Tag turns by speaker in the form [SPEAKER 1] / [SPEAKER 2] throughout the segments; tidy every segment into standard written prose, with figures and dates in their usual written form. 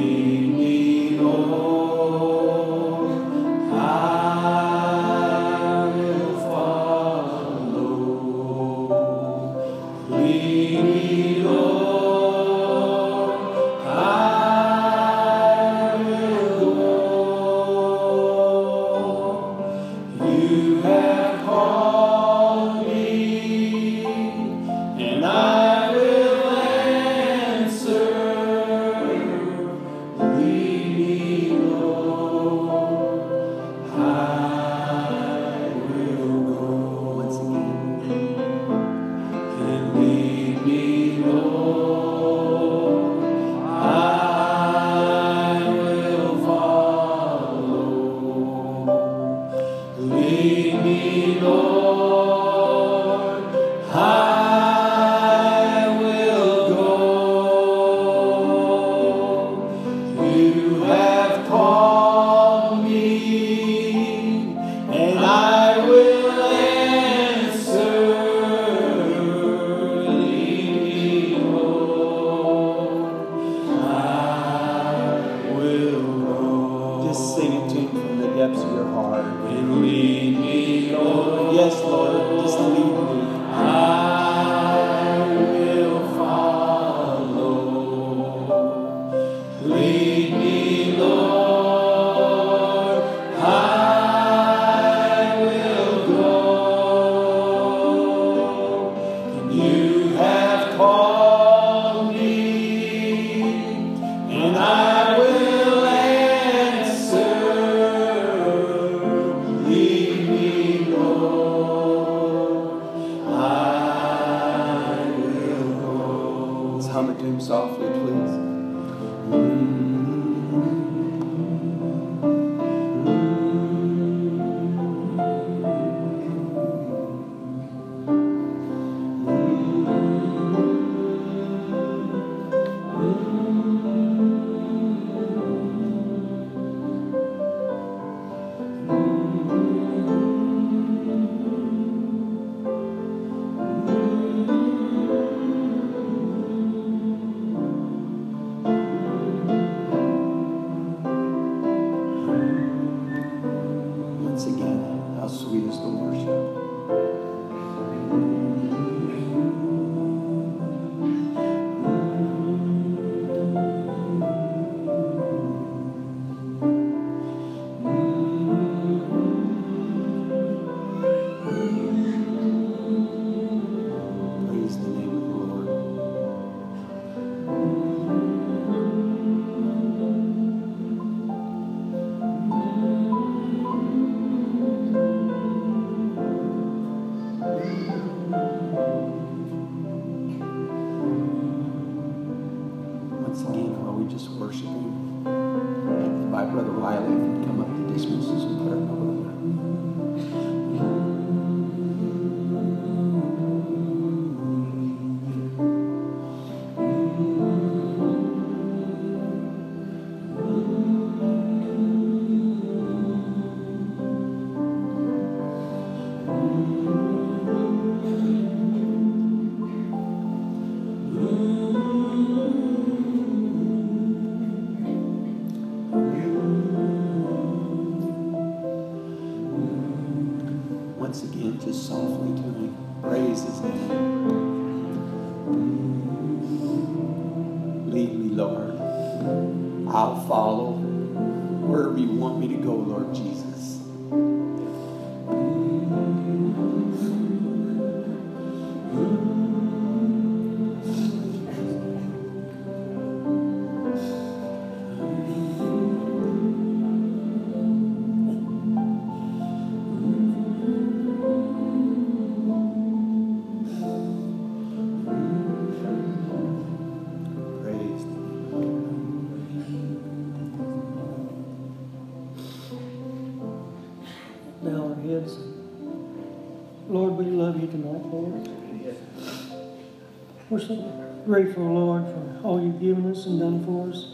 [SPEAKER 1] We're so grateful, Lord, for all you've given us and done for us.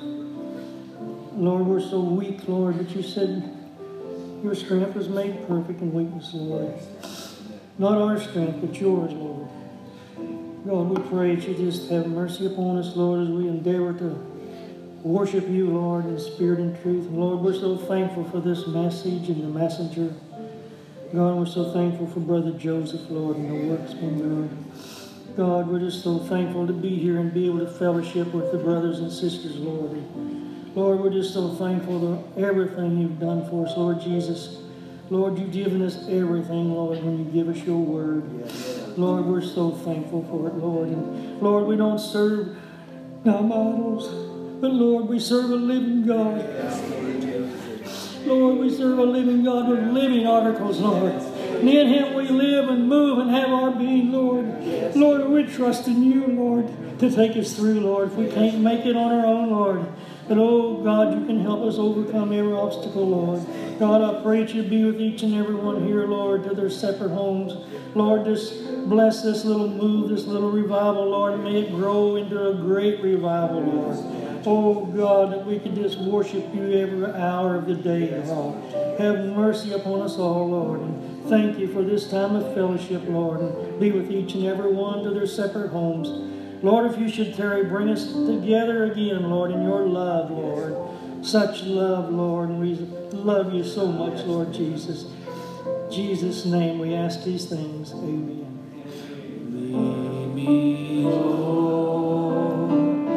[SPEAKER 1] Lord, we're so weak, Lord, but you said your strength was made perfect in weakness, Lord. Not our strength, but yours, Lord. God, we pray that you just have mercy upon us, Lord, as we endeavor to worship you, Lord, in spirit and truth. And Lord, we're so thankful for this message and the messenger. God, we're so thankful for Brother Joseph, Lord, and the work's been done. God, we're just so thankful to be here and be able to fellowship with the brothers and sisters, Lord. And Lord, we're just so thankful for everything you've done for us, Lord Jesus. Lord, you've given us everything, Lord, when you give us your word. Lord, we're so thankful for it, Lord. And Lord, we don't serve dumb idols, but Lord, we serve a living God. Lord, we serve a living God with living articles, Lord. And in Him we live and move and have our being, Lord. Lord, we trust in you, Lord, to take us through, Lord. If we can't make it on our own, Lord. But, oh, God, you can help us overcome every obstacle, Lord. God, I pray that you be with each and every one here, Lord, to their separate homes. Lord, just bless this little move, this little revival, Lord, and may it grow into a great revival, Lord. Oh, God, that we can just worship you every hour of the day, Lord. Have mercy upon us all, Lord. And thank you for this time of fellowship, Lord. And be with each and every one to their separate homes. Lord, if you should tarry, bring us together again, Lord, in your love, Lord. Such love, Lord, and we love you so much, Lord Jesus. In Jesus' name we ask these things. Amen.
[SPEAKER 2] Lead me, Lord,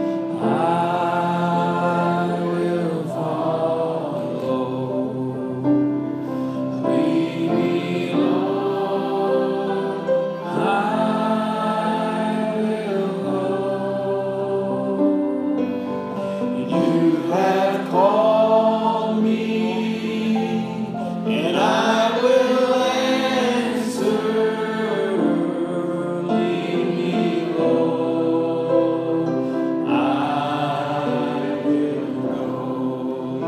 [SPEAKER 2] I will follow. Lead me, Lord, I will go. You have called me, and I will answer. Lead me, Lord, I will go.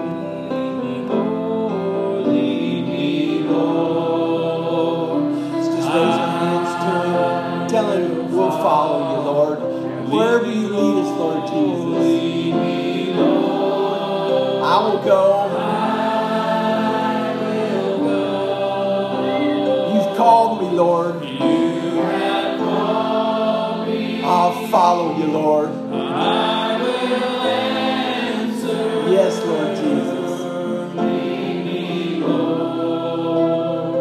[SPEAKER 2] Lead me, Lord.
[SPEAKER 3] Just raise your hands to Him. Tell Him we'll follow you, Lord. Wherever you lead us, Lord Jesus.
[SPEAKER 2] Lead me, Lord,
[SPEAKER 3] I will go. You've called me, Lord.
[SPEAKER 2] you have called me.
[SPEAKER 3] I'll follow you, Lord.
[SPEAKER 2] I will answer.
[SPEAKER 3] Yes, Lord Jesus.
[SPEAKER 2] Lead me, Lord,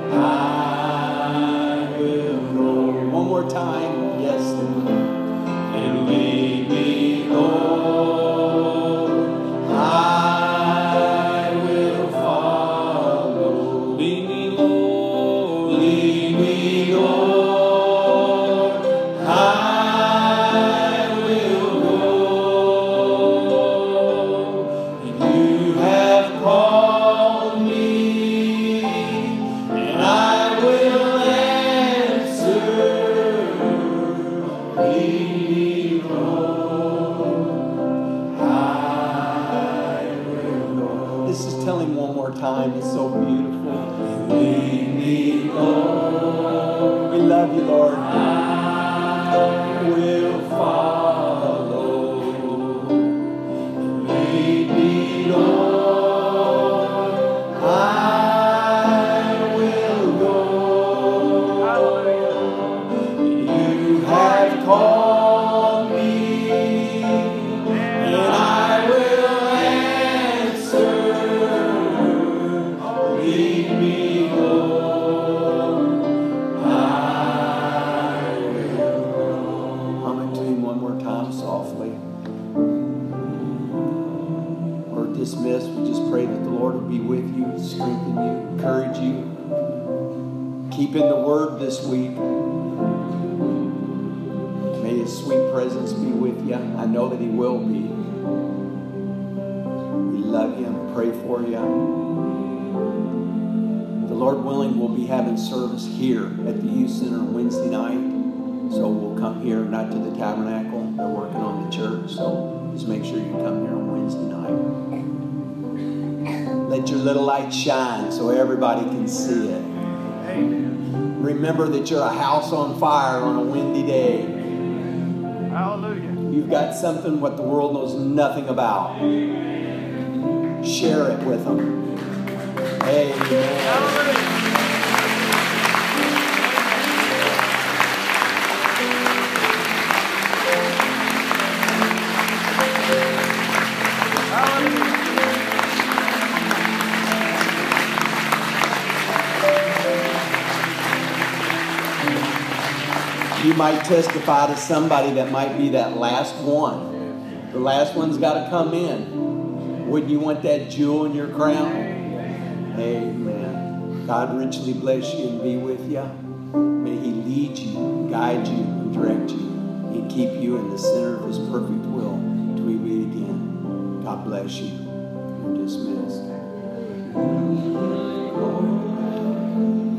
[SPEAKER 2] I will go.
[SPEAKER 3] One more time. Yes, Lord.
[SPEAKER 2] And lead me, Lord, I will follow. Lead me, Lord, lead me, Lord, I will go. And you have called me, and I will answer. Lead me, Lord, I will go.
[SPEAKER 3] This is telling one more time. It's so beautiful.
[SPEAKER 2] Lead me, Lord,
[SPEAKER 3] We love you, Lord.
[SPEAKER 2] I will follow. Lead me, Lord, I will go. You have called me, and I will answer. Lead me, Lord, I will go.
[SPEAKER 3] Hum it to Him one more time softly. Or dismiss. We just pray that the Lord will be with you, strengthen you, encourage you. Keep in the Word this week. May His sweet presence be with you. I know that He will be. We love you and pray for you. The Lord willing, we'll be having service here at the Youth Center on Wednesday night. So we'll come here, not to the tabernacle. They're working on the church. So just make sure you come here on Wednesday night. Let your little light shine so everybody can see it. Remember that you're a house on fire on a windy day.
[SPEAKER 4] Hallelujah.
[SPEAKER 3] You've got something what the world knows nothing about. Share it with them. Amen.
[SPEAKER 4] Hallelujah.
[SPEAKER 3] you might testify to somebody that might be that last one. The last one's got to come in. Wouldn't you want that jewel in your crown? Amen. God richly bless you and be with you. May He lead you, guide you, and direct you, and keep you in the center of His perfect will till we meet again. God bless you. You're dismissed.